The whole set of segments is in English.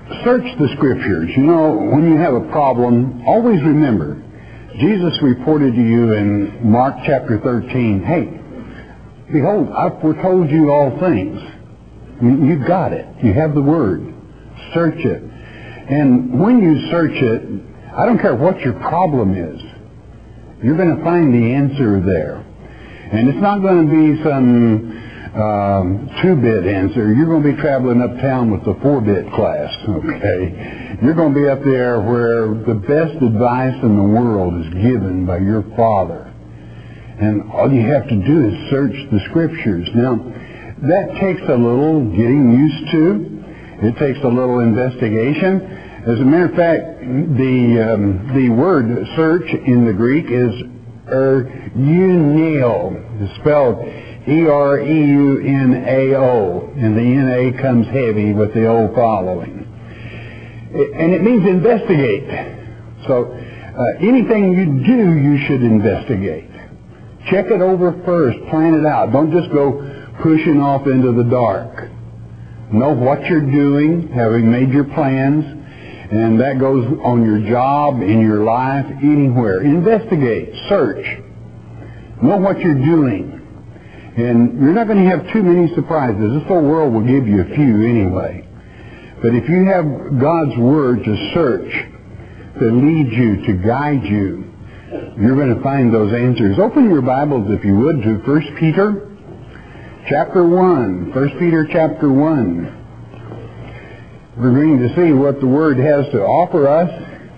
search the Scriptures. You know, when you have a problem, always remember, Jesus reported to you in Mark chapter 13, hey, behold, I've foretold you all things. You've got it. You have the Word. Search it. And when you search it, I don't care what your problem is, you're going to find the answer there. And it's not going to be some 2-bit answer. You're going to be traveling uptown with the 4-bit class, okay? You're going to be up there where the best advice in the world is given by your Father. And all you have to do is search the Scriptures. Now, that takes a little getting used to. It takes a little investigation. As a matter of fact, the word search in the Greek is ereuneo. It's spelled E-R-E-U-N-A-O, and the N-A comes heavy with the O following. And it means investigate. So anything you do, you should investigate. Check it over first. Plan it out. Don't just go pushing off into the dark. Know what you're doing, having made your plans, and that goes on your job, in your life, anywhere. Investigate. Search. Know what you're doing. And you're not going to have too many surprises. This whole world will give you a few anyway. But if you have God's Word to search, to lead you, to guide you, you're going to find those answers. Open your Bibles, if you would, to 1 Peter chapter 1. 1 Peter chapter 1. We're going to see what the Word has to offer us.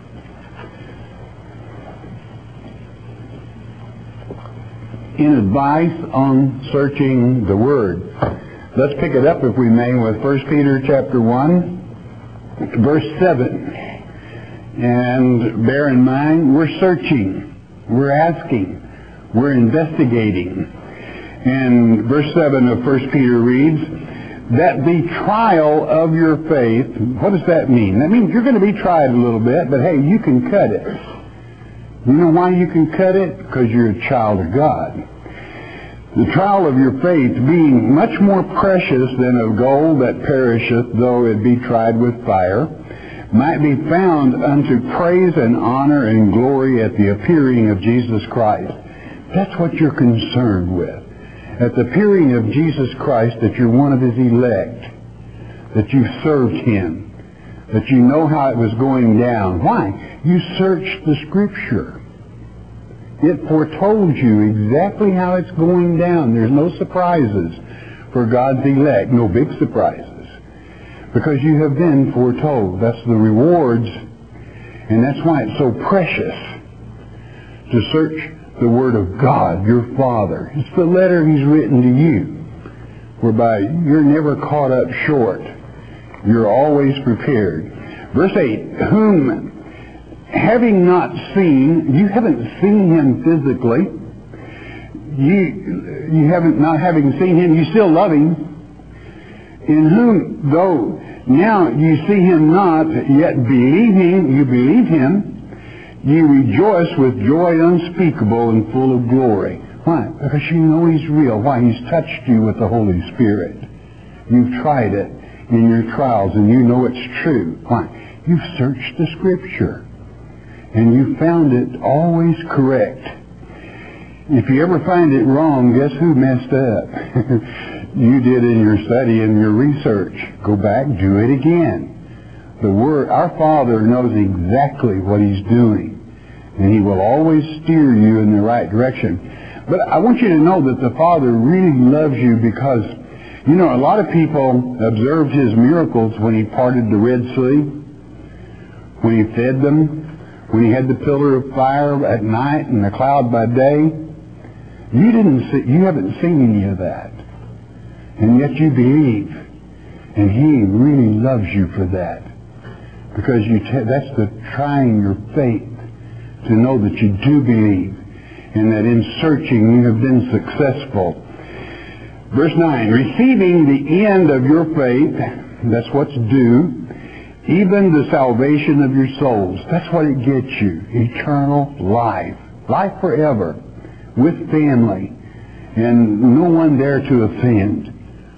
In advice on searching the Word. Let's pick it up, if we may, with 1 Peter chapter 1, verse 7. And bear in mind, we're searching, we're asking, we're investigating. And verse 7 of 1 Peter reads, that the trial of your faith, what does that mean? That means you're going to be tried a little bit, but hey, you can cut it. You know why you can cut it? Because you're a child of God. The trial of your faith, being much more precious than of gold that perisheth, though it be tried with fire, might be found unto praise and honor and glory at the appearing of Jesus Christ. That's what you're concerned with. At the appearing of Jesus Christ, that you're one of His elect, that you've served Him, that you know how it was going down. Why? You searched the Scripture. It foretold you exactly how it's going down. There's no surprises for God's elect, no big surprises, because you have been foretold. That's the rewards, and that's why it's so precious to search the Word of God, your Father. It's the letter He's written to you, whereby you're never caught up short. You're always prepared. Verse 8, whom having not seen, you haven't seen Him physically. You haven't, not having seen Him, you still love Him. In whom, though now you see Him not, yet believing, you believe Him, ye rejoice with joy unspeakable and full of glory. Why? Because you know He's real. Why? He's touched you with the Holy Spirit. You've tried it in your trials, and you know it's true. Why? You've searched the Scripture, and you found it always correct. If you ever find it wrong, guess who messed up? You did in your study and your research. Go back, do it again. The Word, our Father knows exactly what He's doing, and He will always steer you in the right direction. But I want you to know that the Father really loves you, because, you know, a lot of people observed His miracles when He parted the Red Sea, when He fed them, when He had the pillar of fire at night and the cloud by day. You haven't seen any of that, and yet you believe, and He really loves you for that, because that's the trying your faith to know that you do believe, and that in searching you have been successful. Verse 9, receiving the end of your faith, that's what's due, even the salvation of your souls. That's what it gets you. Eternal life. Life forever. With family. And no one there to offend.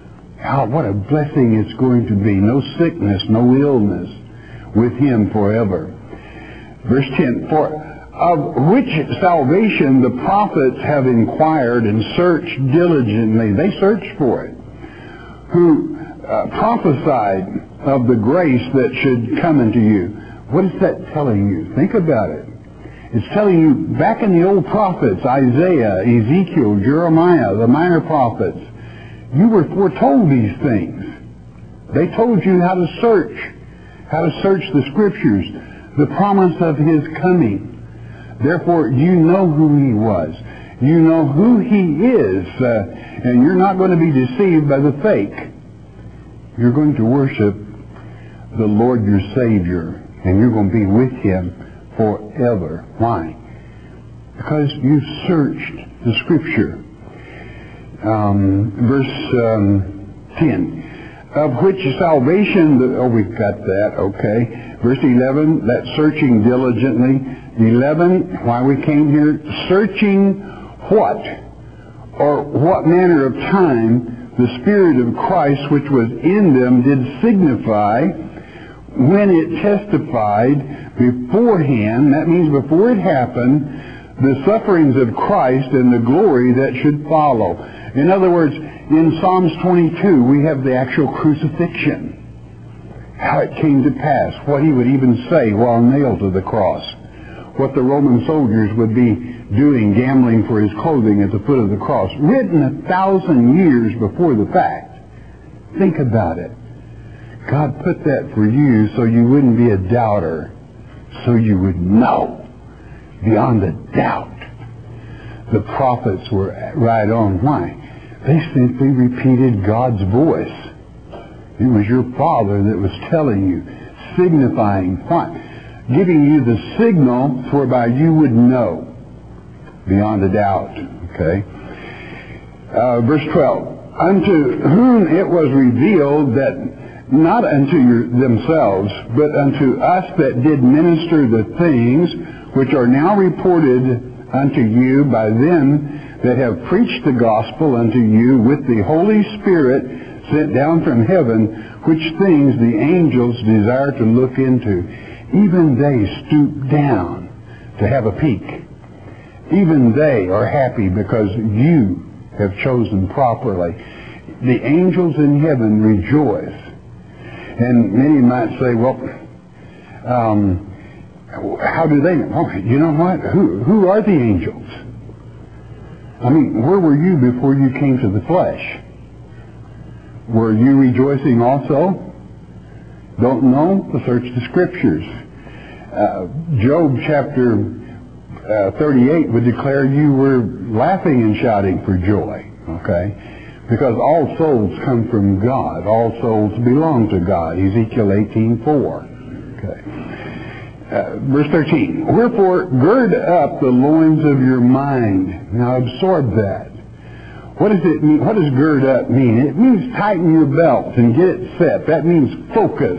Oh, what a blessing it's going to be. No sickness, no illness with Him forever. Verse 10, for of which salvation the prophets have inquired and searched diligently. They searched for it. Who prophesied of the grace that should come unto you. What is that telling you? Think about it. It's telling you back in the old prophets, Isaiah, Ezekiel, Jeremiah, the minor prophets, you were foretold these things. They told you how to search the Scriptures, the promise of His coming. Therefore, you know who He was. You know who He is, and you're not going to be deceived by the fake. You're going to worship the Lord your Savior, and you're going to be with Him forever. Why? Because you've searched the Scripture. Verse 10. Of which salvation, we've got that, okay. Verse 11, that searching diligently. 11, why we came here, searching what? Or what manner of time the Spirit of Christ which was in them did signify when it testified beforehand, that means before it happened, the sufferings of Christ and the glory that should follow. In other words, in Psalms 22, we have the actual crucifixion. How it came to pass, what He would even say while nailed to the cross. What the Roman soldiers would be doing, gambling for His clothing at the foot of the cross. Written 1,000 years before the fact. Think about it. God put that for you so you wouldn't be a doubter. So you would know beyond a doubt. The prophets were right on. Why? They simply repeated God's voice. It was your Father that was telling you, signifying what? Giving you the signal whereby you would know beyond a doubt. Okay? Verse 12. Unto whom it was revealed that not unto themselves, but unto us that did minister the things which are now reported unto you by them that have preached the gospel unto you with the Holy Spirit sent down from heaven, which things the angels desire to look into. Even they stoop down to have a peek. Even they are happy because you have chosen properly. The angels in heaven rejoice. And many might say, well, how do they know? You know what? Who are the angels? I mean, where were you before you came to the flesh? Were you rejoicing also? Don't know? Search the Scriptures. Job chapter 38 would declare you were laughing and shouting for joy. Okay? Because all souls come from God. All souls belong to God. Ezekiel 18:4. Okay. Verse 13. Wherefore, gird up the loins of your mind. Now absorb that. What does it mean? What does gird up mean? It means tighten your belt and get it set. That means focus.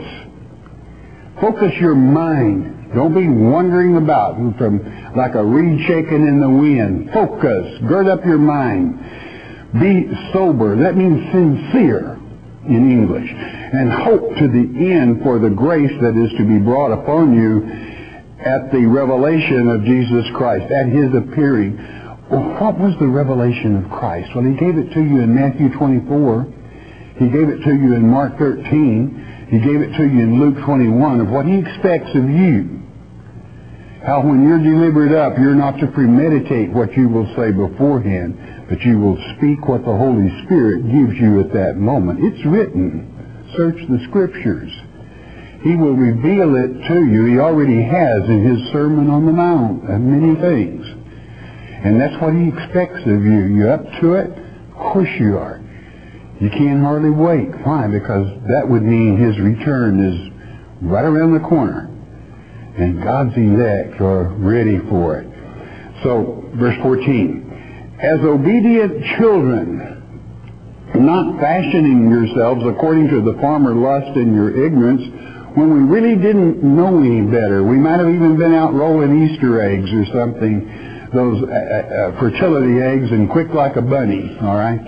Focus your mind. Don't be wandering about from like a reed shaken in the wind. Focus. Gird up your mind. Be sober. That means sincere in English. And hope to the end for the grace that is to be brought upon you at the revelation of Jesus Christ, at His appearing. Well, what was the revelation of Christ? Well, He gave it to you in Matthew 24. He gave it to you in Mark 13. He gave it to you in Luke 21 of what He expects of you. How when you're delivered up, you're not to premeditate what you will say beforehand, but you will speak what the Holy Spirit gives you at that moment. It's written. Search the Scriptures. He will reveal it to you. He already has in His Sermon on the Mount and many things. And that's what He expects of you. You up to it? Of course you are. You can't hardly wait. Why? Because that would mean His return is right around the corner. And God's elect are ready for it. So, verse 14. As obedient children, not fashioning yourselves according to the former lust in your ignorance, when we really didn't know any better. We might have even been out rolling Easter eggs or something, those fertility eggs, and quick like a bunny, all right?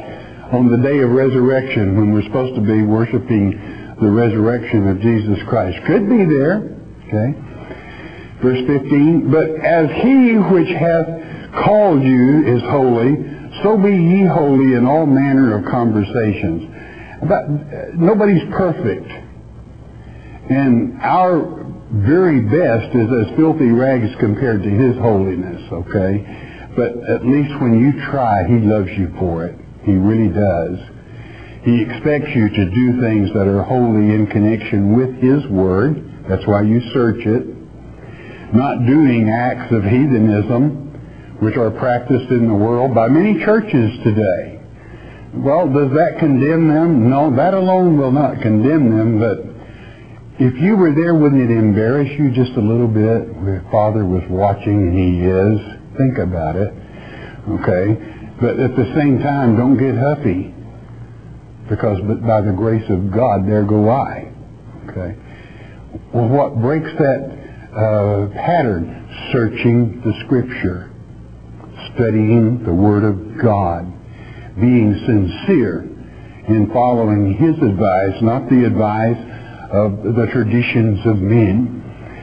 on the day of resurrection when we're supposed to be worshiping the resurrection of Jesus Christ. Could be there. Okay. Verse 15, but as he which hath called you is holy, so be ye holy in all manner of conversations. Nobody's perfect. And our very best is as filthy rags compared to his holiness, okay? But at least when you try, he loves you for it. He really does. He expects you to do things that are holy in connection with his word. That's why you search it. Not doing acts of heathenism, which are practiced in the world by many churches today. Well, does that condemn them? No, that alone will not condemn them, but if you were there, wouldn't it embarrass you just a little bit? Your Father was watching, and he is. Think about it. Okay? But at the same time, don't get huffy, because by the grace of God, there go I. Okay? Well, what breaks that pattern? Searching the Scripture, studying the Word of God, being sincere in following his advice, not the advice of the traditions of men.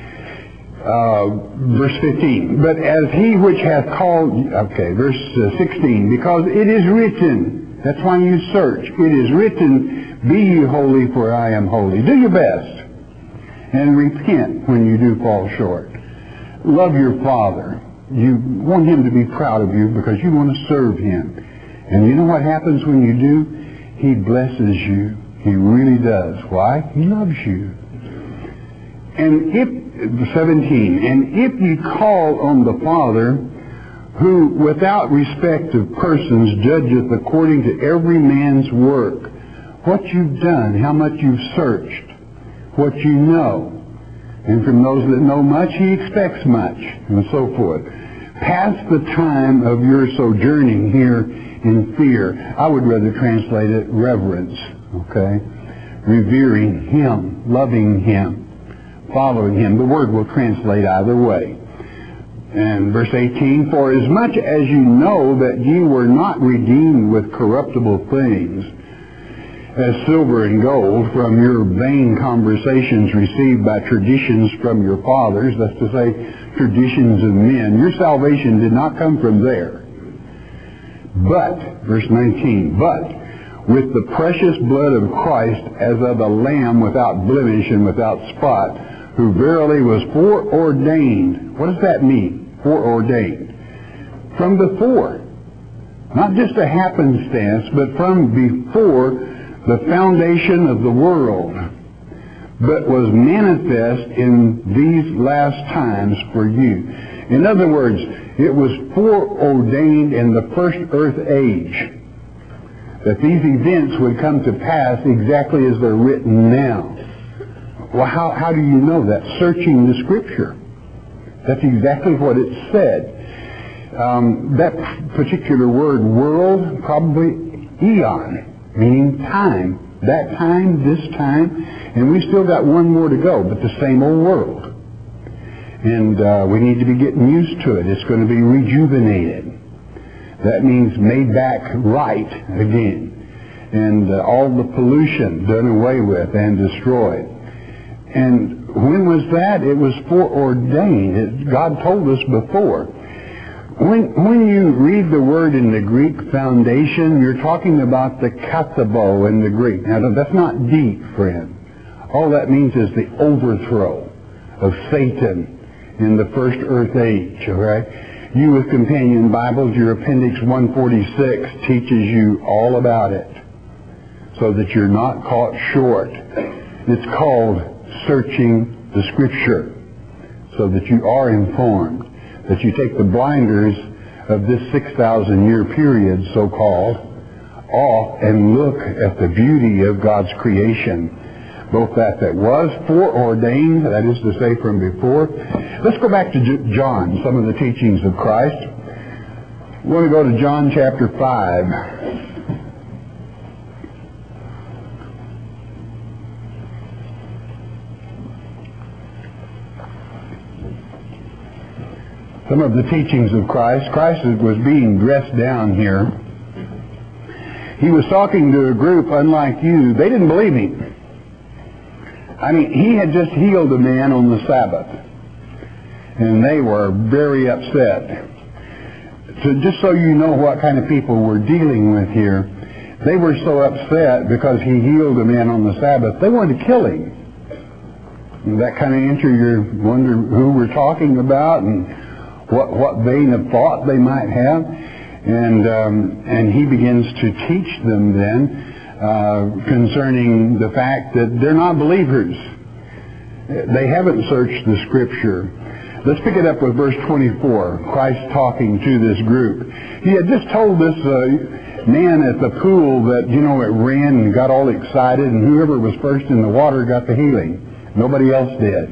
Verse 15, but as he which hath called, verse 16, because it is written, that's why you search, it is written, be ye holy, for I am holy. Do your best, and repent when you do fall short. Love your Father. You want him to be proud of you because you want to serve him. And you know what happens when you do? He blesses you. He really does. Why? He loves you. And if, 17, and if ye call on the Father, who without respect of persons judgeth according to every man's work, what you've done, how much you've searched, what you know. And from those that know much, he expects much, and so forth. Pass the time of your sojourning here in fear. I would rather translate it reverence, okay? Revering him, loving him, following him. The word will translate either way. And verse 18, for as much as you know that ye were not redeemed with corruptible things, as silver and gold, from your vain conversations received by traditions from your fathers, that's to say, traditions of men. Your salvation did not come from there. But, verse 19, but with the precious blood of Christ as of a lamb without blemish and without spot, who verily was foreordained. What does that mean? Foreordained. From before. Not just a happenstance, but from before the foundation of the world, but was manifest in these last times for you. In other words, it was foreordained in the first earth age that these events would come to pass exactly as they're written now. Well, how do you know that? Searching the Scripture. That's exactly what it said. That particular word, world, probably eon, meaning time. That time, this time, and we still got one more to go, but the same old world. And we need to be getting used to it. It's going to be rejuvenated. That means made back right again. And all the pollution done away with and destroyed. And when was that? It was foreordained. God told us before. When you read the word in the Greek foundation, you're talking about the kathabo in the Greek. Now, that's not deep, friend. All that means is the overthrow of Satan in the first earth age, all right? You with companion Bibles, your Appendix 146 teaches you all about it so that you're not caught short. It's called searching the Scripture so that you are informed, that you take the blinders of this 6,000-year period, so-called, off and look at the beauty of God's creation, both that was foreordained, that is to say from before. Let's go back to John, some of the teachings of Christ. We want to go to John chapter 5. Some of the teachings of Christ. Christ was being dressed down here. He was talking to a group unlike you. They didn't believe him. I mean, he had just healed a man on the Sabbath. And they were very upset. So just so you know what kind of people we're dealing with here, they were so upset because he healed a man on the Sabbath, they wanted to kill him. And that kind of answer, you wonder who we're talking about and what vein of thought they might have. And he begins to teach them then concerning the fact that they're not believers. They haven't searched the Scripture. Let's pick it up with verse 24, Christ talking to this group. He had just told this man at the pool that, it ran and got all excited, and whoever was first in the water got the healing. Nobody else did.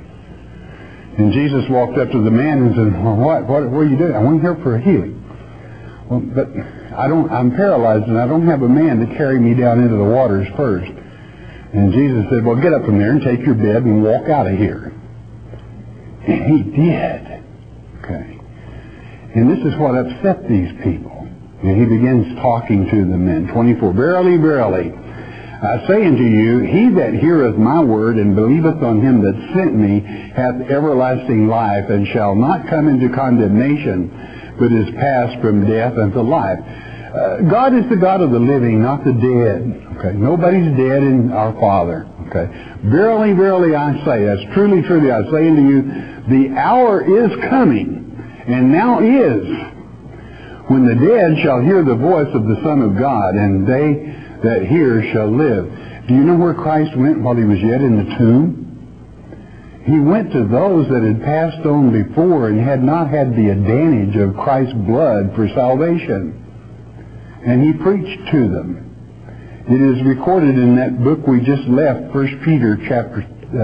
And Jesus walked up to the man and said, well, what are you doing? I went here for a healing. Well, but I'm paralyzed and I don't have a man to carry me down into the waters first. And Jesus said, well, get up from there and take your bed and walk out of here. And he did. Okay. And this is what upset these people. And he begins talking to the men. 24, verily, verily, I say unto you, he that heareth my word and believeth on him that sent me hath everlasting life, and shall not come into condemnation, but is passed from death unto life. God is the God of the living, not the dead. Okay, nobody's dead in our Father. Okay, verily, verily, I say, that's truly, truly, I say unto you, the hour is coming, and now is, when the dead shall hear the voice of the Son of God, and they that hear shall live. Do you know where Christ went while he was yet in the tomb? He went to those that had passed on before and had not had the advantage of Christ's blood for salvation. And he preached to them. It is recorded in that book we just left, 1 Peter chapter,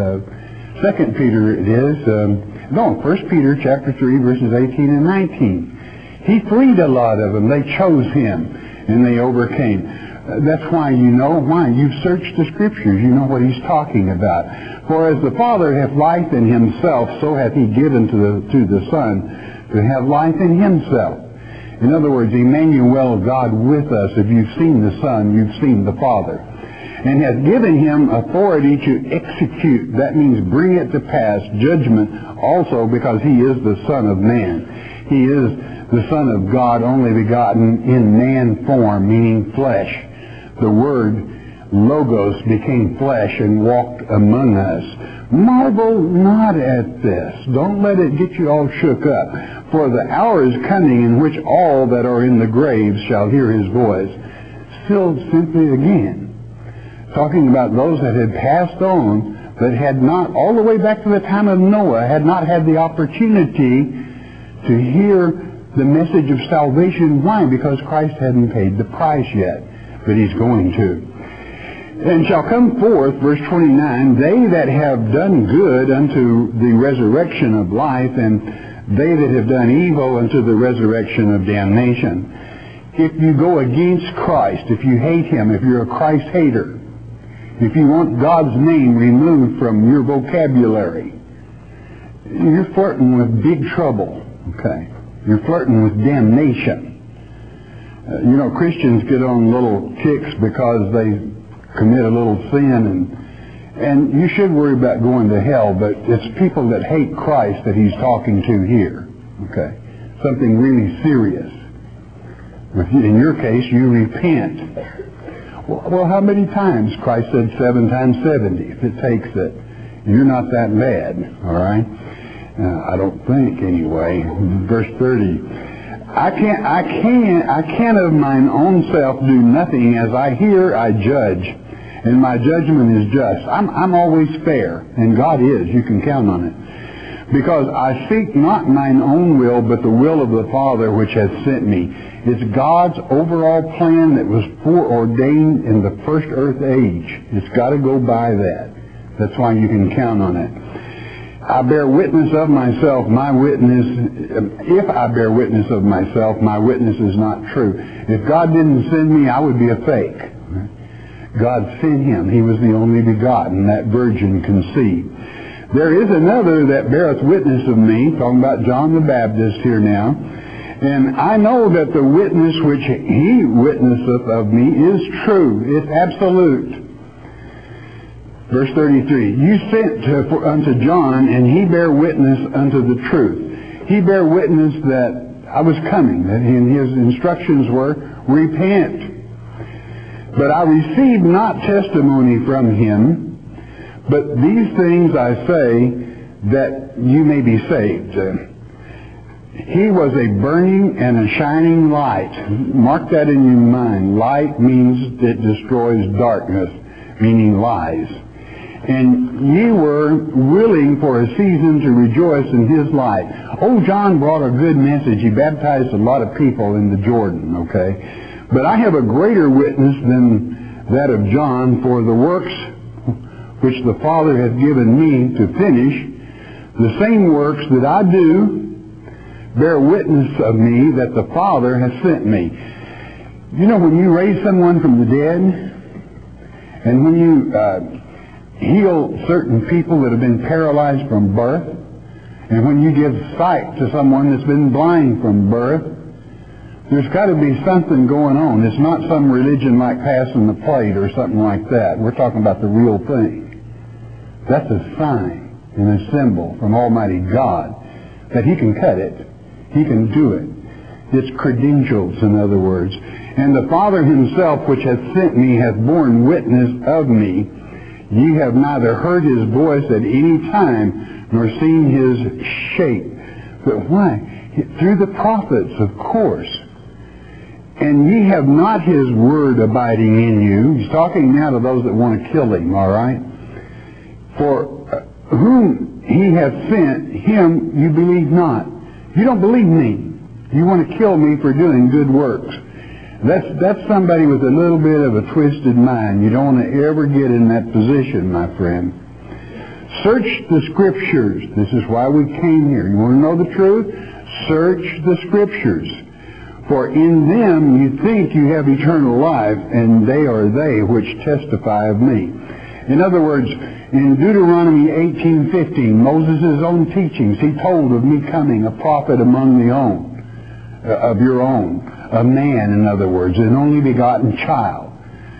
2 Peter it is, 1 Peter chapter 3 verses 18 and 19. He freed a lot of them. They chose him and they overcame. That's why you know why. You've searched the Scriptures. You know what he's talking about. For as the Father hath life in himself, so hath he given to the Son to have life in himself. In other words, Emmanuel, God with us. If you've seen the Son, you've seen the Father. And hath given him authority to execute, that means bring it to pass, judgment also, because he is the Son of Man. He is the Son of God, only begotten in man form, meaning flesh. The Word, Logos, became flesh and walked among us. Marvel not at this. Don't let it get you all shook up. For the hour is coming in which all that are in the graves shall hear his voice. Still simply again, talking about those that had passed on, that had not, all the way back to the time of Noah, had not had the opportunity to hear the message of salvation. Why? Because Christ hadn't paid the price yet. But he's going to. And shall come forth, verse 29, they that have done good unto the resurrection of life, and they that have done evil unto the resurrection of damnation. If you go against Christ, if you hate him, if you're a Christ hater, if you want God's name removed from your vocabulary, you're flirting with big trouble. Okay? You're flirting with damnation. Christians get on little kicks because they commit a little sin, and you should worry about going to hell, but it's people that hate Christ that he's talking to here. Okay? Something really serious. In your case, you repent. Well, how many times? Christ said 7 times 70, if it takes it. You're not that bad, all right? I don't think, anyway. Verse 30. I can't of mine own self do nothing. As I hear, I judge, and my judgment is just. I'm always fair, and God is. You can count on it. Because I seek not mine own will, but the will of the Father which has sent me. It's God's overall plan that was foreordained in the first earth age. It's got to go by that. That's why you can count on it. I bear witness of myself, if I bear witness of myself, my witness is not true. If God didn't send me, I would be a fake. God sent him. He was the only begotten, that virgin conceived. There is another that beareth witness of me, talking about John the Baptist here now, And I know that the witness which he witnesseth of me is true. It's absolute. Verse 33, you sent unto John, and he bare witness unto the truth. He bare witness that I was coming, and his instructions were, repent. But I received not testimony from him, but these things I say, that you may be saved. He was a burning and a shining light. Mark that in your mind. Light means it destroys darkness, meaning lies. And ye were willing for a season to rejoice in his light. Old John brought a good message. He baptized a lot of people in the Jordan, okay? But I have a greater witness than that of John, for the works which the Father hath given me to finish, the same works that I do, bear witness of me that the Father has sent me. You know, when you raise someone from the dead, and when you heal certain people that have been paralyzed from birth, and when you give sight to someone that's been blind from birth, there's got to be something going on. It's not some religion like passing the plate or something like that. We're talking about the real thing. That's a sign and a symbol from Almighty God that he can cut it. He can do it. It's credentials, in other words. And the Father himself, which hath sent me, hath borne witness of me. Ye have neither heard his voice at any time, nor seen his shape. But why? Through the prophets, of course. And ye have not his word abiding in you. He's talking now to those that want to kill him, all right? For whom he hath sent, him you believe not. You don't believe me. You want to kill me for doing good works. That's somebody with a little bit of a twisted mind. You don't want to ever get in that position, my friend. Search the Scriptures. This is why we came here. You want to know the truth? Search the Scriptures. For in them you think you have eternal life, and they are they which testify of me. In other words, in Deuteronomy 18:15, Moses' own teachings, he told of me coming, a prophet among the own, of your own, a man, in other words, an only begotten child.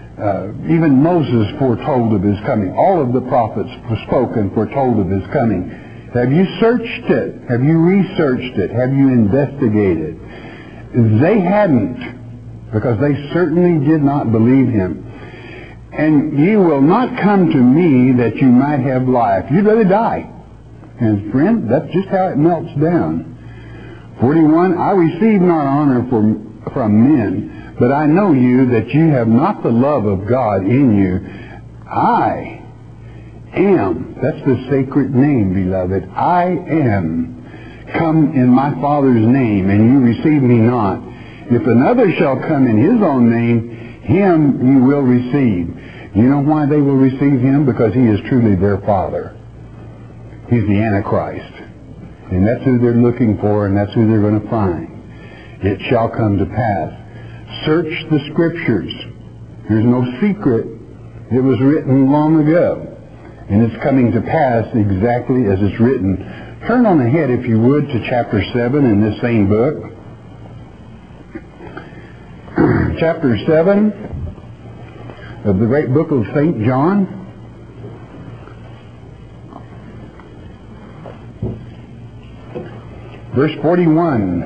Even Moses foretold of his coming. All of the prophets spoke and foretold of his coming. Have you searched it? Have you researched it? Have you investigated? They hadn't, because they certainly did not believe him. And ye will not come to me that you might have life. You'd rather die. And friend, that's just how it melts down. 41, I receive not honor from men, but I know you that you have not the love of God in you. I am, that's the sacred name, beloved. I am come in my Father's name, and you receive me not. If another shall come in his own name, him you will receive. You know why they will receive him? Because he is truly their father. He's the Antichrist. And that's who they're looking for, and that's who they're going to find. It shall come to pass. Search the Scriptures. There's no secret. It was written long ago. And it's coming to pass exactly as it's written. Turn on ahead, if you would, to chapter 7 in this same book. Chapter 7 of the great book of St. John. Verse 41.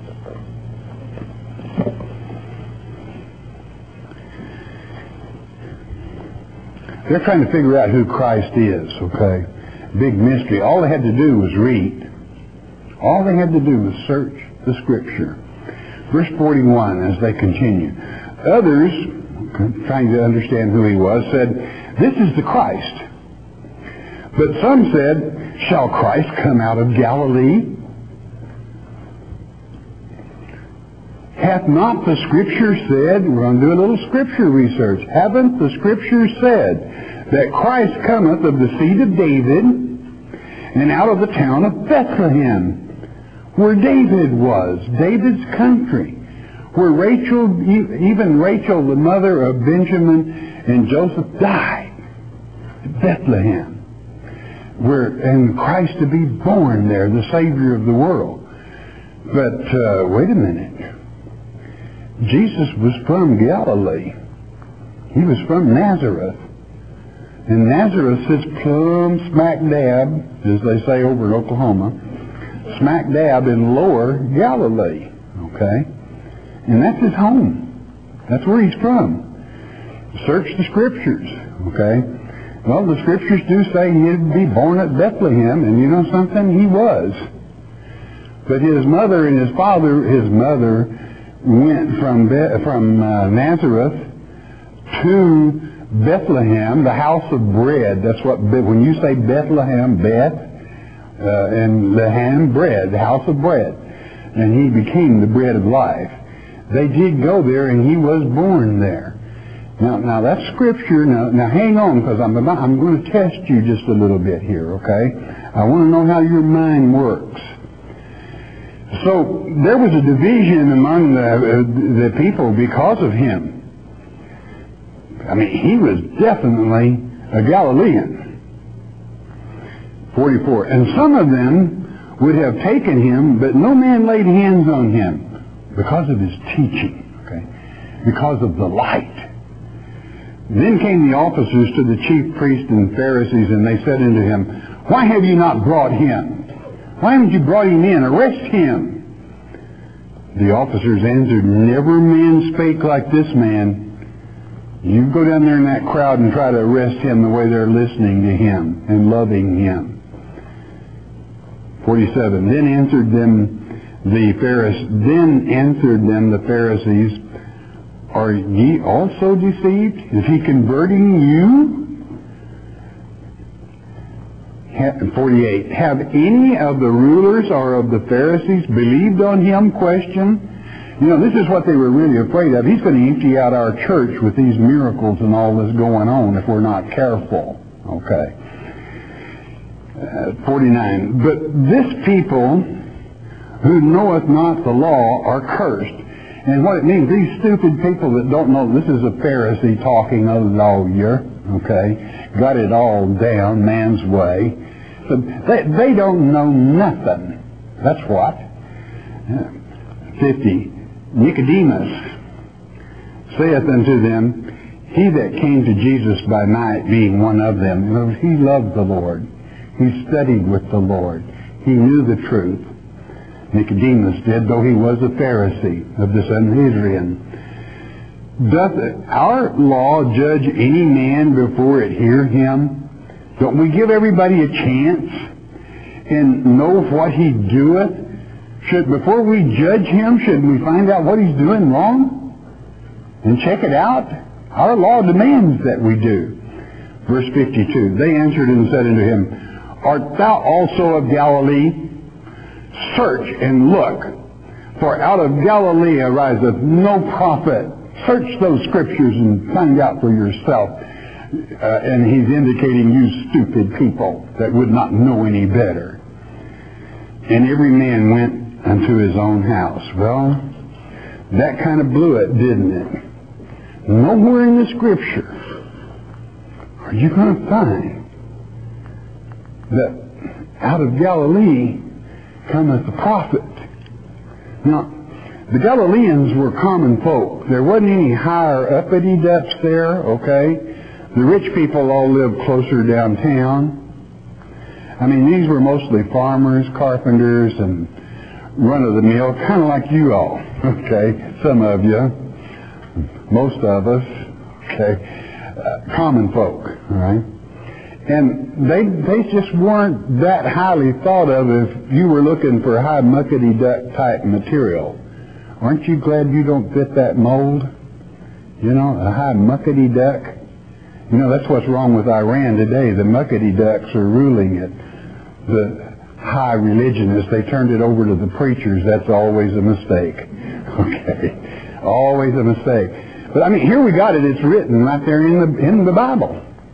They're trying to figure out who Christ is, okay? Big mystery. All they had to do was read. All they had to do was search the Scripture. Verse 41, as they continue. Others, trying to understand who he was, said, this is the Christ. But some said, shall Christ come out of Galilee? Hath not the Scripture said, we're going to do a little Scripture research, haven't the Scripture said that Christ cometh of the seed of David and out of the town of Bethlehem, where David was, David's country, where Rachel, even Rachel, the mother of Benjamin and Joseph, died, Bethlehem, and Christ to be born there, the Savior of the world. But wait a minute. Jesus was from Galilee. He was from Nazareth. And Nazareth sits plumb smack dab, as they say over in Oklahoma, smack dab in lower Galilee. Okay? And that's his home. That's where he's from. Search the Scriptures. Okay? Well, the Scriptures do say he'd be born at Bethlehem, and you know something? He was. But his mother and his father, his mother went from Nazareth to Bethlehem, the house of bread. That's what, when you say Bethlehem, Beth, and Lehem, bread, the house of bread. And he became the bread of life. They did go there, and he was born there. Now that's Scripture. Now hang on, because I'm going to test you just a little bit here, okay? I want to know how your mind works. So there was a division among the people because of him. I mean, he was definitely a Galilean. 44. And some of them would have taken him, but no man laid hands on him because of his teaching, okay? Because of the light. Then came the officers to the chief priests and Pharisees, and they said unto him, Why have you not brought him? Why haven't you brought him in? Arrest him. The officers answered, Never man spake like this man. You go down there in that crowd and try to arrest him the way they're listening to him and loving him. 47. Then answered them the Pharisees, Are ye also deceived? Is he converting you? 48. Have any of the rulers or of the Pharisees believed on him? Question. You know, this is what they were really afraid of. He's going to empty out our church with these miracles and all this going on if we're not careful. Okay. 49. But this people who knoweth not the law are cursed. And what it means, these stupid people that don't know, this is a Pharisee talking a lawyer, okay, got it all down, man's way. So they don't know nothing. That's what. 50. Nicodemus saith unto them, He that came to Jesus by night, being one of them, you know, he loved the Lord. He studied with the Lord. He knew the truth. Nicodemus did, though he was a Pharisee of the Sanhedrin. Doth our law judge any man before it hear him? Don't we give everybody a chance and know what he doeth? Before we judge him, shouldn't we find out what he's doing wrong and check it out? Our law demands that we do. Verse 52, they answered and said unto him, Art thou also of Galilee? Search and look, for out of Galilee ariseth no prophet. Search those Scriptures and find out for yourself. And he's indicating you stupid people that would not know any better. And every man went unto his own house. Well, that kind of blew it, didn't it? Nowhere in the Scripture are you going to find that out of Galilee cometh the prophet. Now, the Galileans were common folk. There wasn't any higher uppity depths there, okay? The rich people all lived closer downtown. I mean, these were mostly farmers, carpenters, and run-of-the-mill, kind of like you all, okay? Some of you, most of us, okay? Common folk, all right? And they just weren't that highly thought of if you were looking for high muckety-duck type material. Aren't you glad you don't fit that mold? You know, a high muckety-duck. You know, that's what's wrong with Iran today. The muckety-ducks are ruling it. The high religionists, they turned it over to the preachers. That's always a mistake. Okay? Always a mistake. But I mean, here we got it. It's written right there in the Bible.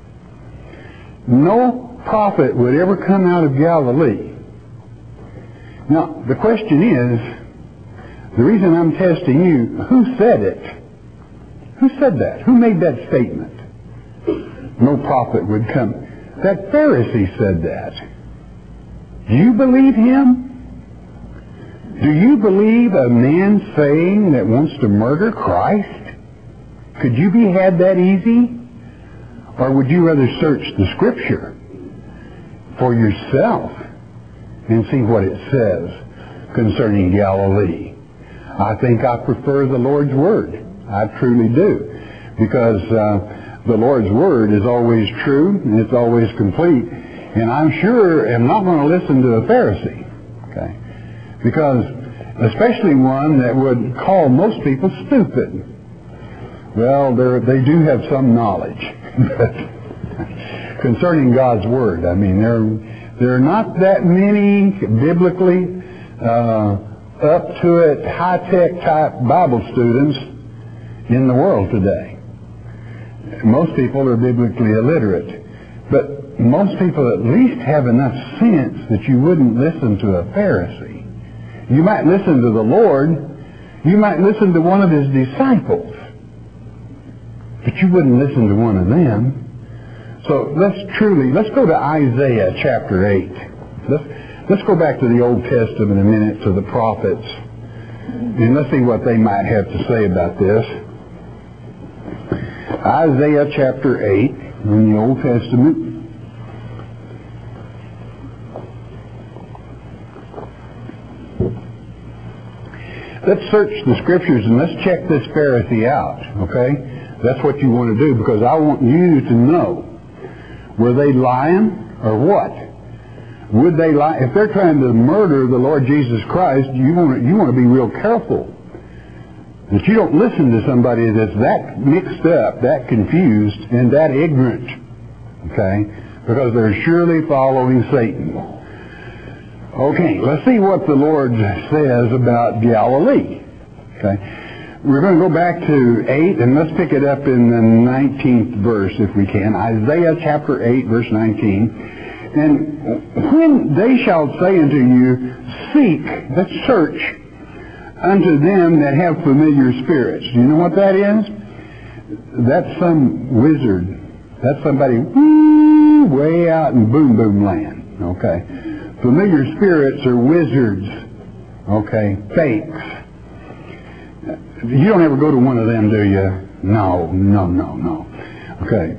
No prophet would ever come out of Galilee. Now, the question is, the reason I'm testing you, who said it? Who said that? Who made that statement? No prophet would come. That Pharisee said that. Do you believe him? Do you believe a man saying that wants to murder Christ? Could you be had that easy? Or would you rather search the Scripture for yourself and see what it says concerning Galilee? I think I prefer the Lord's Word. I truly do. Because the Lord's Word is always true and it's always complete. And I'm sure I'm not going to listen to a Pharisee. Okay? Because, especially one that would call most people stupid. Well, they do have some knowledge. Concerning God's Word. I mean, there are not that many biblically up-to-it, high-tech type Bible students in the world today. Most people are biblically illiterate. But most people at least have enough sense that you wouldn't listen to a Pharisee. You might listen to the Lord. You might listen to one of His disciples. But you wouldn't listen to one of them. So let's go to Isaiah chapter 8. Let's go back to the Old Testament a minute, to the prophets. And let's see what they might have to say about this. Isaiah chapter 8 in the Old Testament. Let's search the Scriptures and let's check this Pharisee out, okay? That's what you want to do, because I want you to know, were they lying or what? Would they lie? If they're trying to murder the Lord Jesus Christ, you want to be real careful that you don't listen to somebody that's that mixed up, that confused, and that ignorant, okay? Because they're surely following Satan. Okay, let's see what the Lord says about Galilee. Okay, we're going to go back to 8, and let's pick it up in the 19th verse, if we can. Isaiah chapter 8, verse 19. And when they shall say unto you, seek, let's search, unto them that have familiar spirits. You know what that is? That's some wizard. That's somebody way out in boom boom land. Okay. Familiar spirits are wizards. Okay. Fakes. You don't ever go to one of them, do you? No. Okay.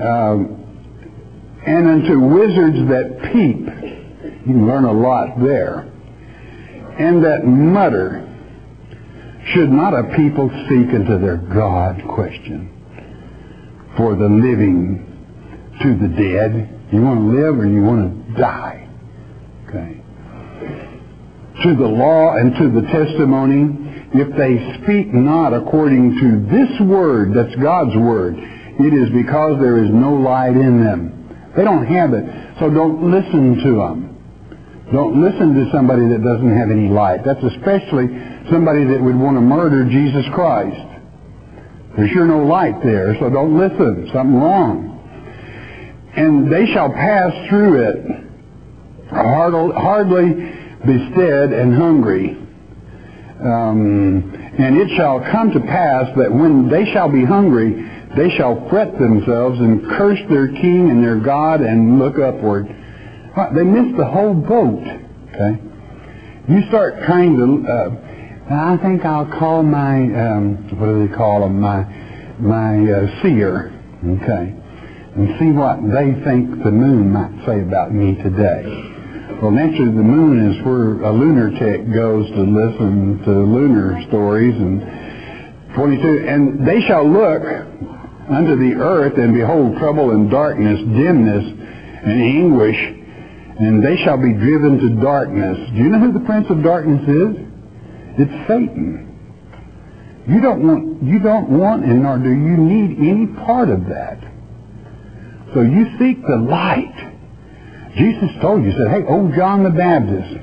And unto wizards that peep. You can learn a lot there. And that mutter. Should not a people seek unto their God? Question. For the living to the dead. You want to live or you want to die? Okay. To the law and to the testimony, if they speak not according to this word, that's God's word, it is because there is no light in them. They don't have it, so don't listen to them. Don't listen to somebody that doesn't have any light. That's especially somebody that would want to murder Jesus Christ. There's sure no light there, so don't listen. Something wrong. And they shall pass through it, hardly bestead and hungry. And it shall come to pass that when they shall be hungry, they shall fret themselves and curse their king and their God and look upward. They missed the whole boat. Okay, you start trying to. I think I'll call my what do they call them? My seer. Okay, and see what they think the moon might say about me today. Well, naturally, the moon is where a lunatic goes to listen to lunar stories. And 22, and they shall look unto the earth, and behold trouble and darkness, dimness and anguish, and they shall be driven to darkness. Do you know who the prince of darkness is? It's Satan. You don't want, and nor do you need any part of that. So you seek the light. Jesus told you, said, hey, old John the Baptist,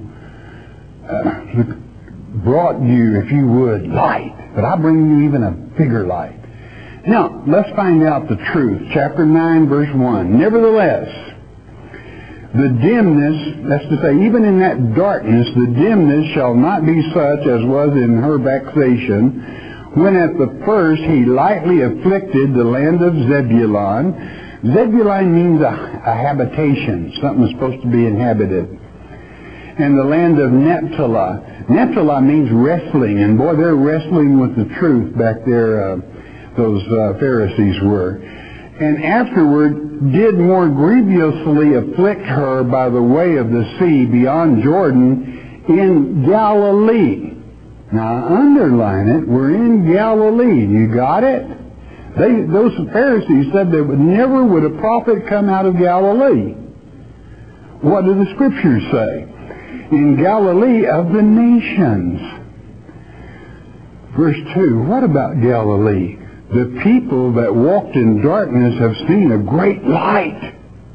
brought you, if you would, light. But I bring you even a bigger light. Now, let's find out the truth. Chapter 9, verse 1. Nevertheless, the dimness, that's to say, even in that darkness, the dimness shall not be such as was in her vexation, when at the first he lightly afflicted the land of Zebulun. Zebulun means a habitation, something that's supposed to be inhabited. and the land of Naphtali. Naphtali means wrestling, and boy, they're wrestling with the truth back there, those Pharisees were. And afterward did more grievously afflict her by the way of the sea beyond Jordan in Galilee. Now underline it, we're in Galilee. You got it? Those Pharisees said that never would a prophet come out of Galilee. What do the Scriptures say? In Galilee of the nations. Verse 2, what about Galilee? The people that walked in darkness have seen a great light.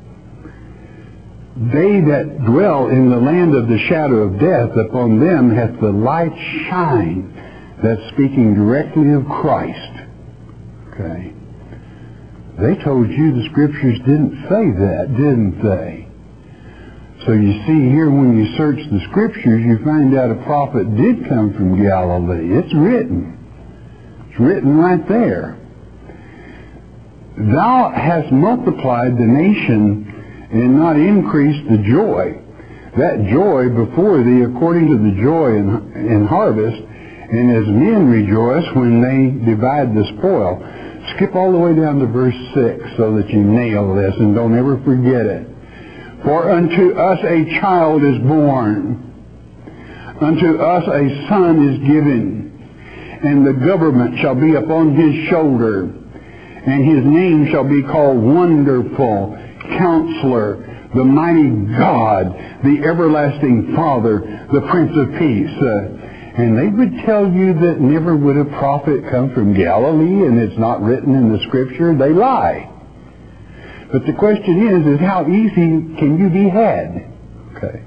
They that dwell in the land of the shadow of death, upon them hath the light shined. That's speaking directly of Christ. Okay. They told you the Scriptures didn't say that, didn't they? So you see here, when you search the Scriptures, you find out a prophet did come from Galilee. It's written. It's written right there. Thou hast multiplied the nation and not increased the joy. That joy before thee, according to the joy in harvest, and as men rejoice when they divide the spoil. Skip all the way down to verse 6 so that you nail this and don't ever forget it. For unto us a child is born, unto us a son is given, and the government shall be upon his shoulder, and his name shall be called Wonderful, Counselor, the Mighty God, the Everlasting Father, the Prince of Peace. And they would tell you that never would a prophet come from Galilee, and it's not written in the Scripture. They lie. But the question is how easy can you be had? Okay.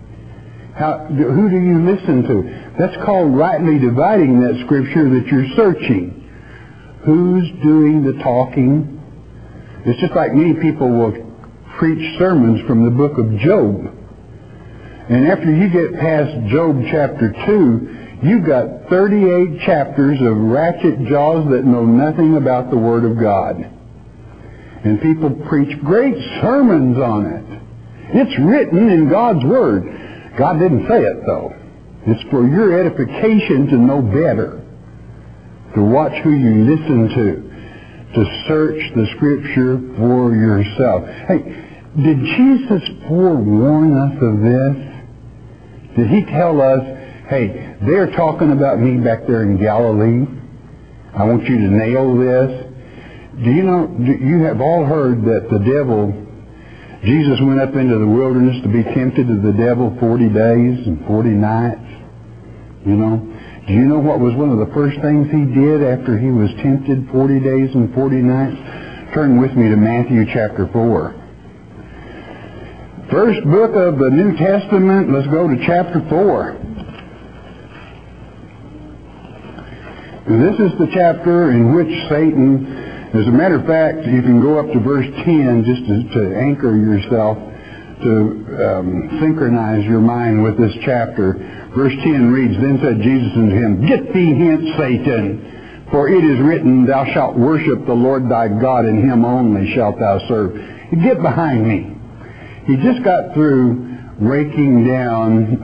Who do you listen to? That's called rightly dividing that Scripture that you're searching. Who's doing the talking? It's just like many people will preach sermons from the book of Job. And after you get past Job chapter 2, you've got 38 chapters of ratchet jaws that know nothing about the Word of God. And people preach great sermons on it. It's written in God's Word. God didn't say it, though. It's for your edification to know better, to watch who you listen to search the Scripture for yourself. Hey, did Jesus forewarn us of this? Did He tell us, hey, they're talking about me back there in Galilee. I want you to nail this. Do you know, you have all heard that the devil, Jesus went up into the wilderness to be tempted of the devil 40 days and 40 nights. You know, do you know what was one of the first things he did after he was tempted 40 days and 40 nights? Turn with me to Matthew chapter 4. First book of the New Testament, let's go to chapter 4. This is the chapter in which Satan, as a matter of fact, you can go up to verse 10 just to anchor yourself, to synchronize your mind with this chapter. Verse 10 reads, Then said Jesus unto him, Get thee hence, Satan, for it is written, Thou shalt worship the Lord thy God, and him only shalt thou serve. Get behind me. He just got through raking down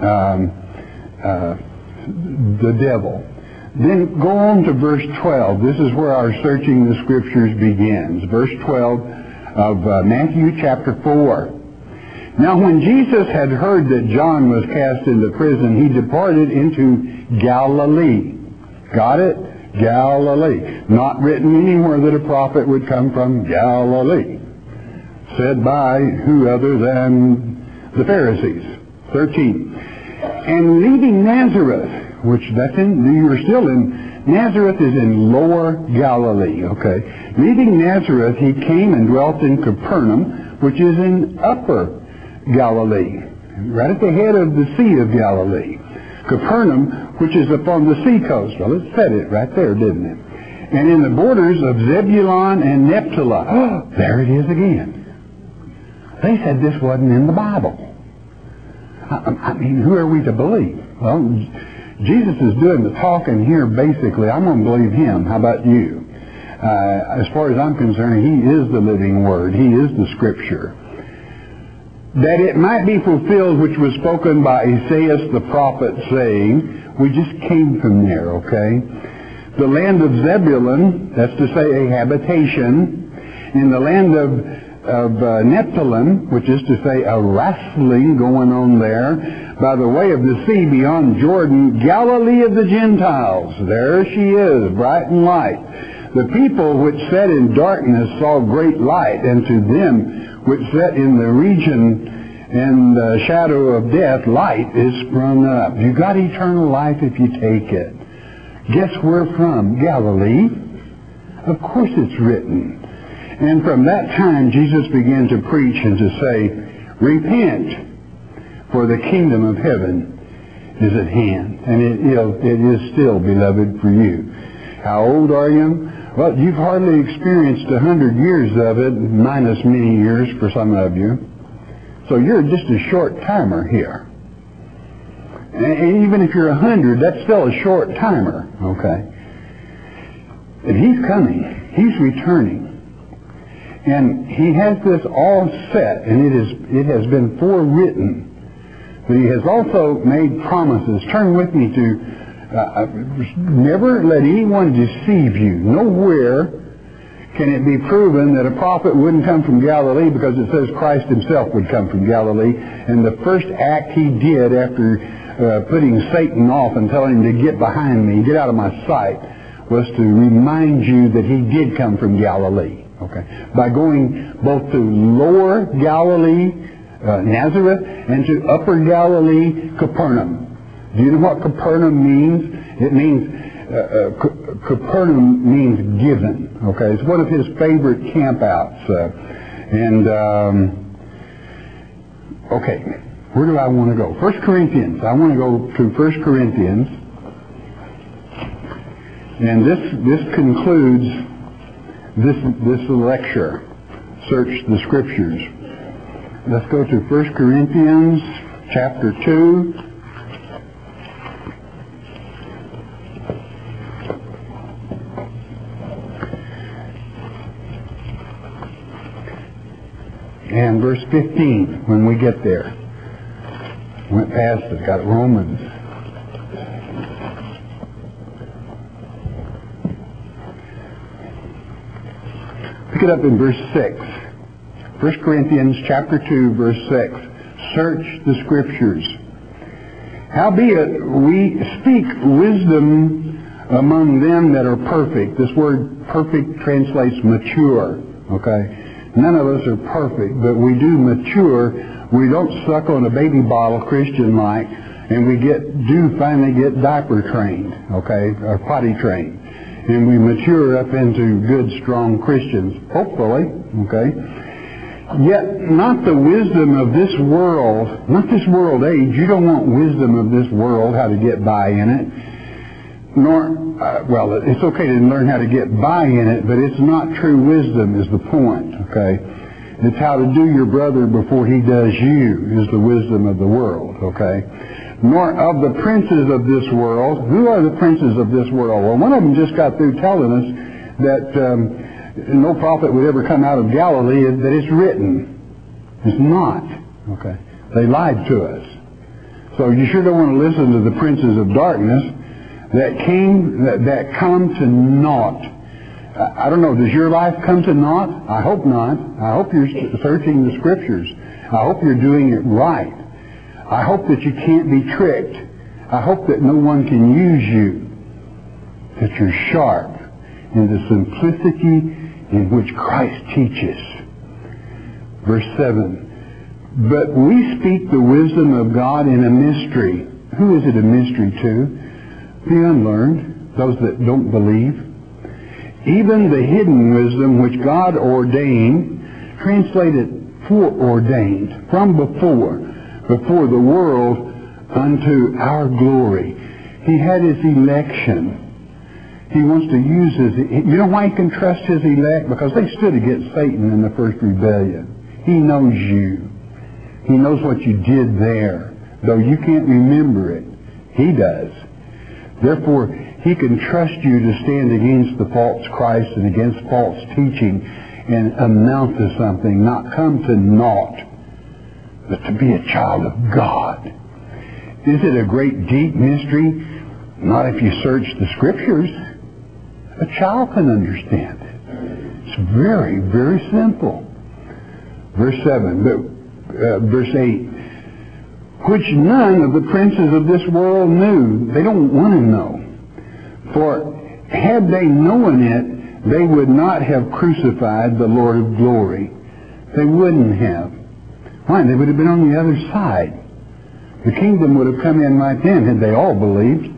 the devil. Then go on to verse 12. This is where our searching the Scriptures begins. Verse 12 of Matthew chapter 4. Now when Jesus had heard that John was cast into prison, he departed into Galilee. Got it? Galilee. Not written anywhere that a prophet would come from Galilee. Said by who other than the Pharisees. 13. And leaving Nazareth, which you were still in, Nazareth is in Lower Galilee, okay? Leaving Nazareth, he came and dwelt in Capernaum, which is in Upper Galilee, right at the head of the Sea of Galilee. Capernaum, which is upon the sea coast. Well, it said it right there, didn't it? And in the borders of Zebulun and Naphtali. Oh, there it is again. They said this wasn't in the Bible. I mean, who are we to believe? Well, Jesus is doing the talking here, basically. I'm going to believe him. How about you? As far as I'm concerned, he is the living Word. He is the Scripture. that it might be fulfilled which was spoken by Isaiah the prophet, saying, we just came from there, okay? The land of Zebulun, that's to say a habitation, in the land of Nephthalim, which is to say a wrestling going on there, by the way of the sea beyond Jordan, Galilee of the Gentiles. There she is, bright and light. The people which sat in darkness saw great light, and to them which sat in the region and the shadow of death, light is sprung up. You got eternal life if you take it. Guess where from? Galilee. Of course it's written. And from that time Jesus began to preach and to say, repent, for the kingdom of heaven is at hand. And it is still, beloved, for you. How old are you? Well, you've hardly experienced 100 years of it, minus many years for some of you. So you're just a short timer here. And even if you're 100, that's still a short timer, okay? And he's coming. He's returning. And he has this all set, and it has been forewritten. But he has also made promises. Turn with me to never let anyone deceive you. Nowhere can it be proven that a prophet wouldn't come from Galilee, because it says Christ himself would come from Galilee. And the first act he did after putting Satan off and telling him to get behind me, get out of my sight, was to remind you that he did come from Galilee. Okay, by going both to Lower Galilee, Nazareth, and to Upper Galilee, Capernaum. Do you know what Capernaum means? It means, Capernaum means given. Okay, it's one of his favorite campouts. Okay, where do I want to go? 1 Corinthians. I want to go to 1 Corinthians. And this concludes this lecture, Search the Scriptures. Let's go to 1 Corinthians chapter 2. And verse 15, when we get there. Went past it, got Romans. Pick it up in verse 6. 1 Corinthians chapter 2, verse 6. Search the Scriptures. Howbeit, we speak wisdom among them that are perfect. This word perfect translates mature. Okay? None of us are perfect, but we do mature. We don't suck on a baby bottle Christian-like, and we do finally get diaper trained, okay, or potty trained. And we mature up into good, strong Christians, hopefully, okay? Yet not the wisdom of this world, not this world age. You don't want wisdom of this world, how to get by in it. Nor, well, it's okay to learn how to get by in it, but it's not true wisdom is the point, okay? It's how to do your brother before he does you is the wisdom of the world, okay? Nor of the princes of this world. Who are the princes of this world? Well, one of them just got through telling us that no prophet would ever come out of Galilee, that it's written. It's not, okay? They lied to us. So you sure don't want to listen to the princes of darkness that come to naught. I don't know, does your life come to naught? I hope not. I hope you're searching the Scriptures. I hope you're doing it right. I hope that you can't be tricked. I hope that no one can use you. That you're sharp in the simplicity in which Christ teaches. Verse 7. But we speak the wisdom of God in a mystery. Who is it a mystery to? The unlearned, those that don't believe. Even the hidden wisdom which God ordained, translated foreordained, from before the world unto our glory. He had his election. He wants to use his... You know why he can trust his elect? Because they stood against Satan in the first rebellion. He knows you. He knows what you did there. Though you can't remember it, he does. Therefore, he can trust you to stand against the false Christ and against false teaching and amount to something, not come to naught. but to be a child of God. Is it a great deep mystery? Not if you search the Scriptures. A child can understand it. It's very, very simple. Verse 8. Which none of the princes of this world knew. They don't want to know. For had they known it, they would not have crucified the Lord of glory. They wouldn't have. Why? They would have been on the other side. The kingdom would have come in right then had we all believed.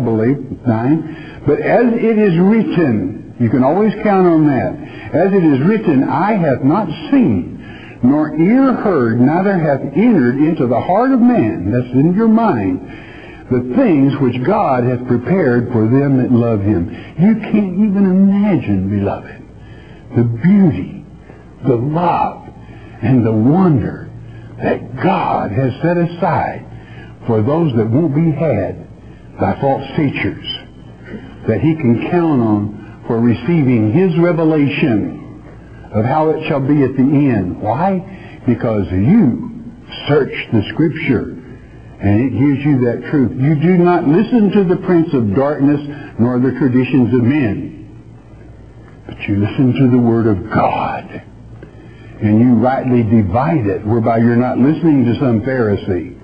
9. But as it is written, you can always count on that. As it is written, eye hath not seen, nor ear heard, neither hath entered into the heart of man, that's in your mind, the things which God hath prepared for them that love Him. You can't even imagine, beloved, the beauty, the love, and the wonder that God has set aside for those that won't be had by false teachers, that He can count on for receiving His revelation of how it shall be at the end. Why? Because you search the Scripture, and it gives you that truth. You do not listen to the prince of darkness, nor the traditions of men, but you listen to the Word of God, and you rightly divide it, whereby you're not listening to some Pharisee,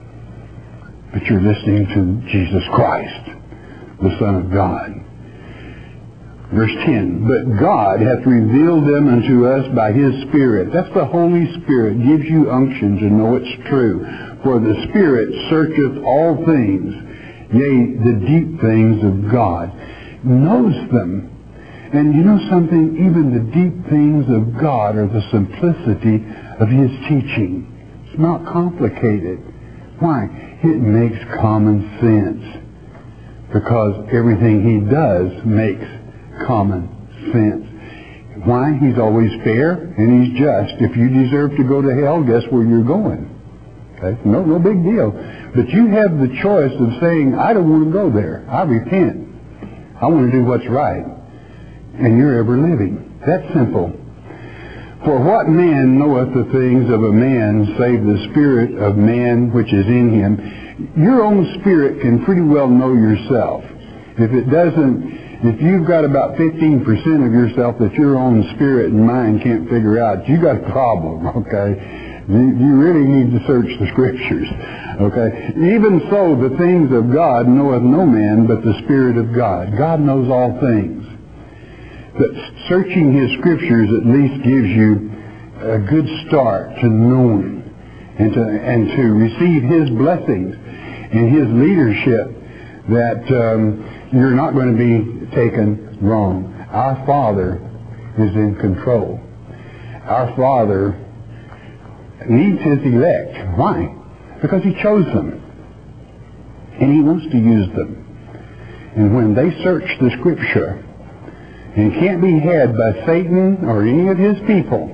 but you're listening to Jesus Christ, the Son of God. Verse 10, but God hath revealed them unto us by His Spirit. That's the Holy Spirit. Gives you unction to know it's true. For the Spirit searcheth all things, yea, the deep things of God. Knows them. And you know something? Even the deep things of God are the simplicity of His teaching. It's not complicated. Why? It makes common sense. Because everything He does makes common sense. Why? He's always fair and He's just. If you deserve to go to hell, guess where you're going? Okay? No big deal. But you have the choice of saying, I don't want to go there. I repent. I want to do what's right. And you're ever living. That's simple. For what man knoweth the things of a man, save the spirit of man which is in him? Your own spirit can pretty well know yourself. If it doesn't, if you've got about 15% of yourself that your own spirit and mind can't figure out, you got a problem, okay? You really need to search the Scriptures, okay? Even so, the things of God knoweth no man but the Spirit of God. God knows all things. But searching His Scriptures at least gives you a good start to knowing and to receive His blessings and His leadership, that you're not going to be taken wrong. Our Father is in control. Our Father needs His elect. Why? Because He chose them. And He wants to use them. And when they search the Scripture and can't be had by Satan or any of his people,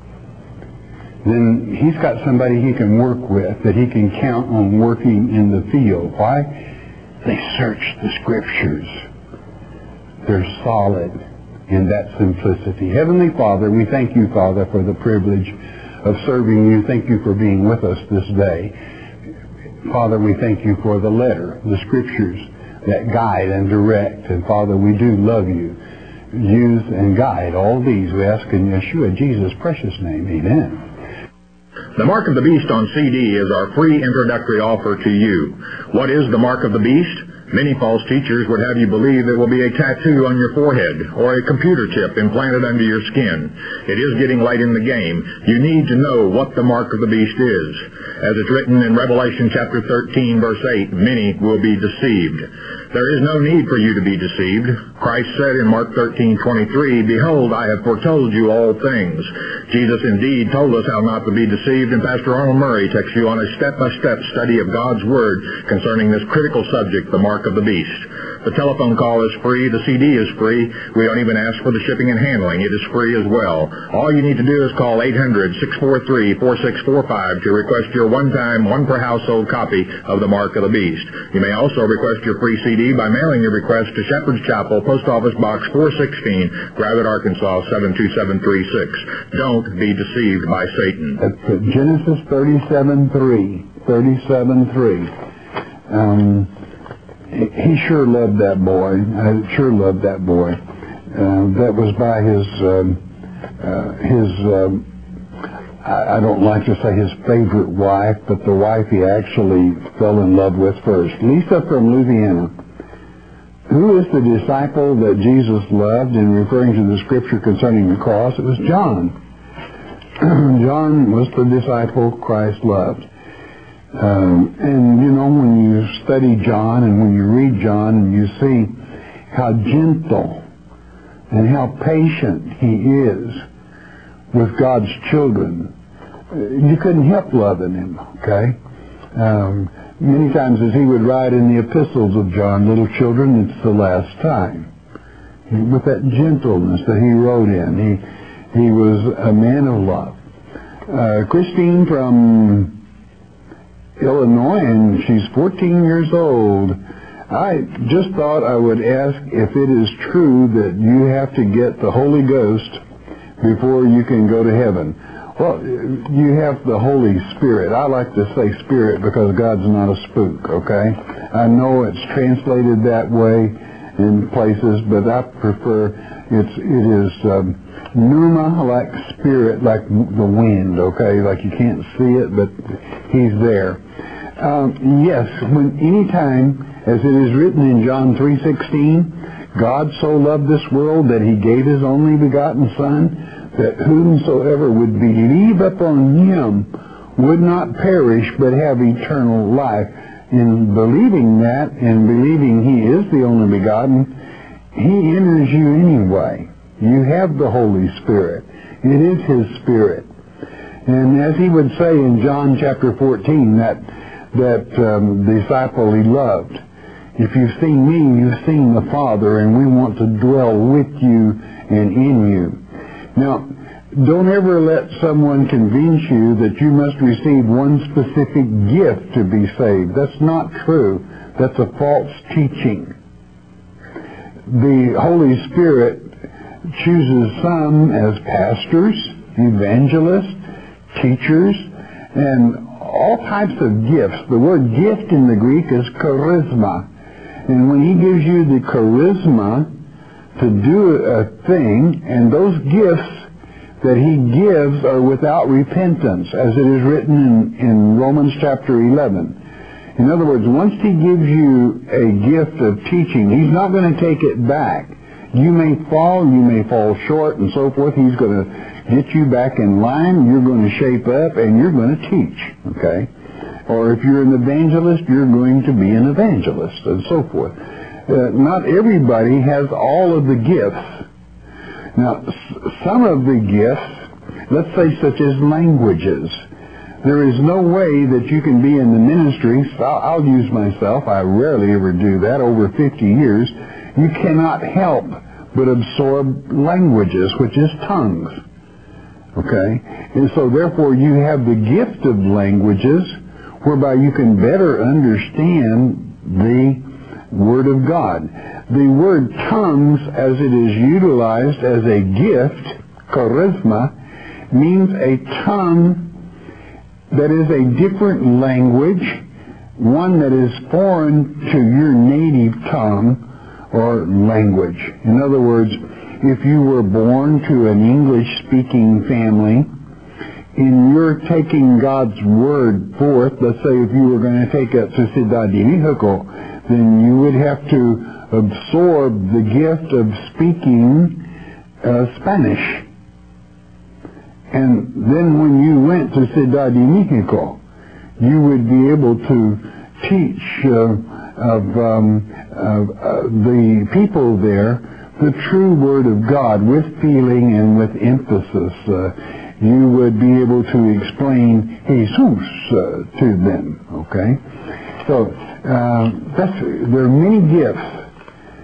then He's got somebody He can work with, that He can count on working in the field. Why? They search the Scriptures. They're solid in that simplicity. Heavenly Father, we thank You, Father, for the privilege of serving You. Thank You for being with us this day. Father, we thank You for the letter, the Scriptures that guide and direct. And Father, we do love You. Use and guide all these, we ask in Yeshua, Jesus' precious name. Amen. The Mark of the Beast on CD is our free introductory offer to you. What is the Mark of the Beast? Many false teachers would have you believe it will be a tattoo on your forehead or a computer chip implanted under your skin. It is getting late in the game. You need to know what the Mark of the Beast is. As it's written in Revelation chapter 13, verse 8, many will be deceived. There is no need for you to be deceived. Christ said in Mark 13:23, behold, I have foretold you all things. Jesus indeed told us how not to be deceived, and Pastor Arnold Murray takes you on a step-by-step study of God's Word concerning this critical subject, the Mark of the Beast. The telephone call is free. The CD is free. We don't even ask for the shipping and handling. It is free as well. All you need to do is call 800-643-4645 to request your one-time, one-per-household copy of The Mark of the Beast. You may also request your free CD by mailing your request to Shepherd's Chapel, Post Office Box 416, Gravette, Arkansas 72736. Don't be deceived by Satan. That's Genesis 37:3. 37:3. He sure loved that boy. I sure loved that boy. That was by I don't like to say his favorite wife, but the wife he actually fell in love with first. Lisa from Louisiana. Who is the disciple that Jesus loved in referring to the scripture concerning the cross? It was John. John was the disciple Christ loved. And you know, when you study John and when you read John and you see how gentle and how patient he is with God's children, you couldn't help loving him, okay? Many times as he would write in the epistles of John, little children, it's the last time. With that gentleness that he wrote in, he was a man of love. Christine from Illinois, and she's 14 years old. I just thought I would ask if it is true that you have to get the Holy Ghost before you can go to heaven. Well, you have the Holy Spirit. I like to say Spirit because God's not a spook, okay? I know it's translated that way in places, but I prefer it is pneuma, like spirit, like the wind, okay? Like you can't see it, but he's there. Yes, any time, as it is written in John 3:16, God so loved this world that he gave his only begotten Son, that whomsoever would believe upon him would not perish but have eternal life. In believing that and believing he is the only begotten, he enters you anyway. You have the Holy Spirit. It is his Spirit. And as he would say in John chapter 14, that disciple he loved, if you've seen me, you've seen the Father, and we want to dwell with you and in you. Now, don't ever let someone convince you that you must receive one specific gift to be saved. That's not true. That's a false teaching. The Holy Spirit chooses some as pastors, evangelists, teachers, and all types of gifts. The word gift in the Greek is charisma. And when he gives you the charisma to do a thing, and those gifts that he gives are without repentance, as it is written in Romans chapter 11. In other words, once he gives you a gift of teaching, he's not going to take it back. You may fall short, and so forth. He's going to get you back in line, you're going to shape up, and you're going to teach, okay? Or if you're an evangelist, you're going to be an evangelist, and so forth. Not everybody has all of the gifts. Now, some of the gifts, let's say such as languages, there is no way that you can be in the ministry. I'll use myself. I rarely ever do that. Over 50 years, you cannot help but absorb languages, which is tongues. Okay? And so therefore you have the gift of languages whereby you can better understand the Word of God. The word tongues, as it is utilized as a gift, charisma, means a tongue that is a different language, one that is foreign to your native tongue or language. In other words, if you were born to an English-speaking family, and you're taking God's Word forth, let's say if you were going to take it to Ciudad de Mexico, then you would have to absorb the gift of speaking Spanish. And then when you went to Ciudad de Mexico, you would be able to teach the people there the true Word of God with feeling and with emphasis. You would be able to explain Jesus to them, okay? So there are many gifts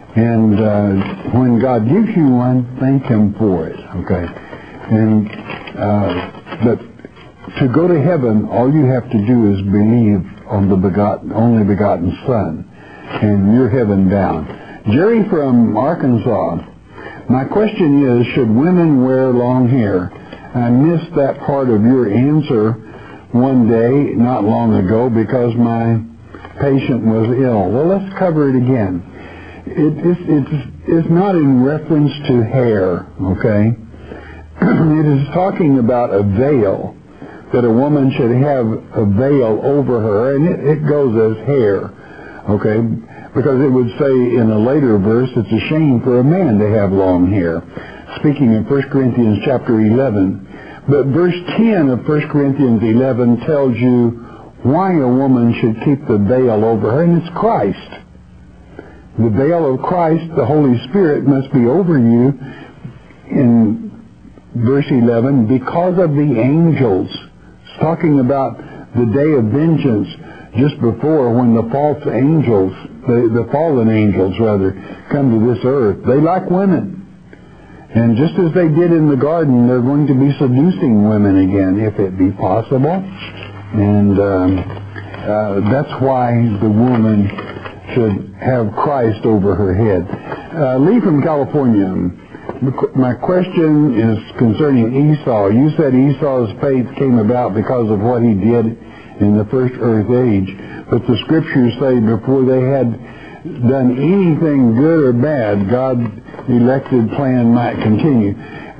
And when God gives you one, thank Him for it, okay? And but to go to heaven, all you have to do is believe on the only begotten Son, and you're heaven bound. Jerry from Arkansas, my question is, should women wear long hair? I missed that part of your answer one day not long ago because my patient was ill. Well, let's cover it again. It's not in reference to hair, okay? It is talking about a veil, that a woman should have a veil over her, and it goes as hair, okay? Because it would say in a later verse, it's a shame for a man to have long hair. Speaking of 1 Corinthians chapter 11. But verse 10 of 1 Corinthians 11 tells you why a woman should keep the veil over her, and it's Christ. The veil of Christ, the Holy Spirit, must be over you in verse 11 because of the angels. It's talking about the day of vengeance just before when the false angels, the fallen angels rather, come to this earth. They like women. And just as they did in the garden, they're going to be seducing women again, if it be possible. And that's why the woman should have Christ over her head. Lee from California, my question is concerning Esau. You said Esau's faith came about because of what he did in the first earth age. But the scriptures say before they had done anything good or bad, God's elected plan might continue.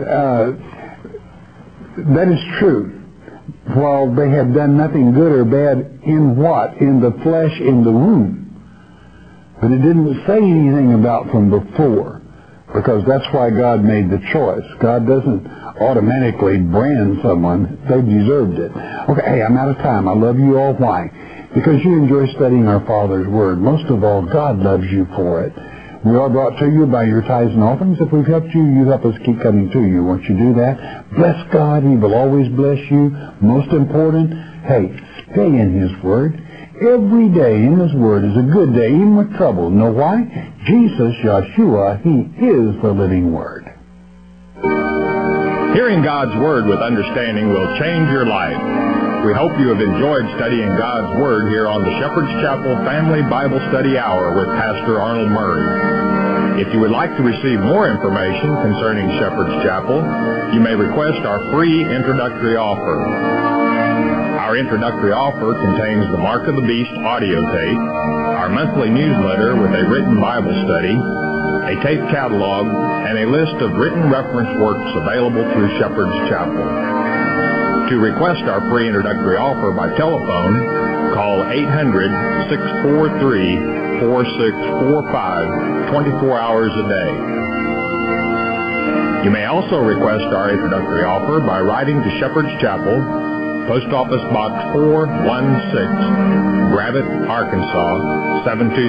That is true. While they have done nothing good or bad in what? In the flesh, in the womb. But it didn't say anything about from before, because that's why God made the choice. God doesn't automatically brand someone. They deserved it. Okay, hey, I'm out of time. I love you all. Why? Because you enjoy studying our Father's Word. Most of all, God loves you for it. We are brought to you by your tithes and offerings. If we've helped you, you help us keep coming to you. Once you do that, bless God. He will always bless you. Most important, hey, stay in His Word. Every day in His Word is a good day, even with trouble. Know why? Jesus, Yeshua, He is the living Word. Hearing God's Word with understanding will change your life. We hope you have enjoyed studying God's Word here on the Shepherd's Chapel Family Bible Study Hour with Pastor Arnold Murray. If you would like to receive more information concerning Shepherd's Chapel, you may request our free introductory offer. Our introductory offer contains the Mark of the Beast audio tape, our monthly newsletter with a written Bible study, a tape catalog, and a list of written reference works available through Shepherd's Chapel. To request our free introductory offer by telephone, call 800-643-4645, 24 hours a day. You may also request our introductory offer by writing to Shepherd's Chapel, Post Office Box 416, Gravette, Arkansas,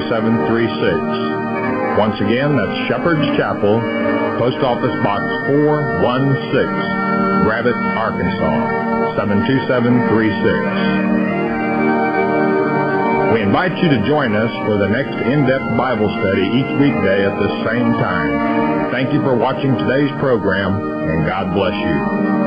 72736. Once again, that's Shepherd's Chapel, Post Office Box 416, Gravette, Arkansas, 72736. We invite you to join us for the next in-depth Bible study each weekday at the same time. Thank you for watching today's program, and God bless you.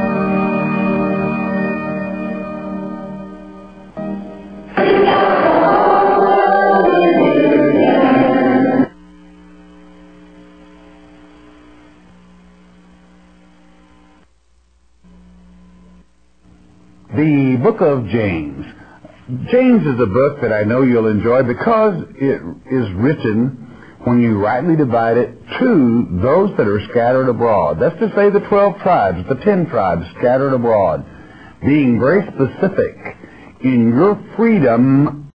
The book of James. James is a book that I know you'll enjoy because it is written, when you rightly divide it, to those that are scattered abroad. That's to say the 12 tribes, the 10 tribes scattered abroad, being very specific in your freedom